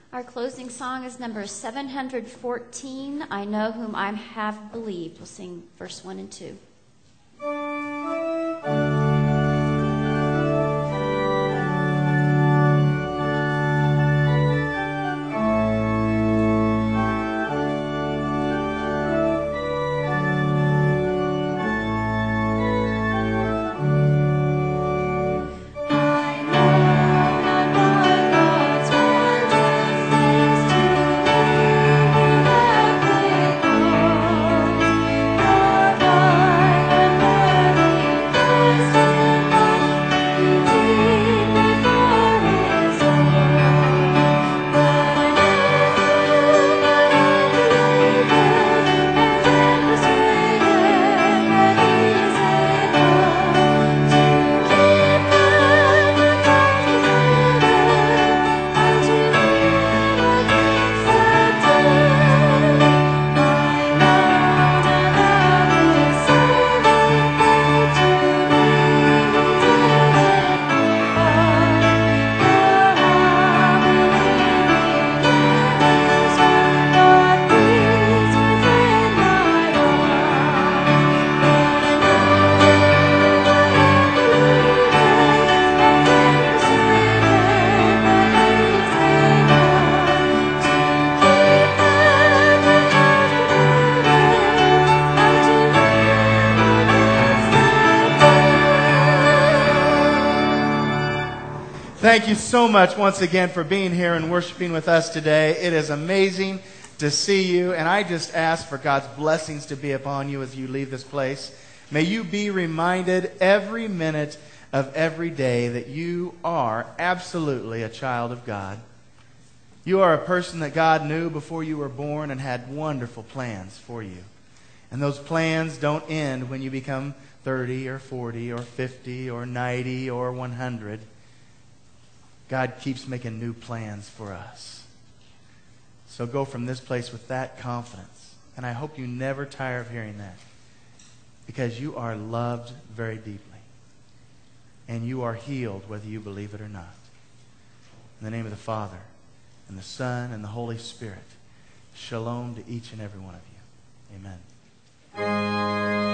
Our closing song is number 714, I Know Whom I Have Believed. We'll sing verse 1 and 2. Thank you so much once again for being here and worshiping with us today. It is amazing to see you, and I just ask for God's blessings to be upon you as you leave this place. May you be reminded every minute of every day that you are absolutely a child of God. You are a person that God knew before you were born and had wonderful plans for you. And those plans don't end when you become 30 or 40 or 50 or 90 or 100. God keeps making new plans for us. So go from this place with that confidence. And I hope you never tire of hearing that. Because you are loved very deeply. And you are healed whether you believe it or not. In the name of the Father, and the Son, and the Holy Spirit. Shalom to each and every one of you. Amen.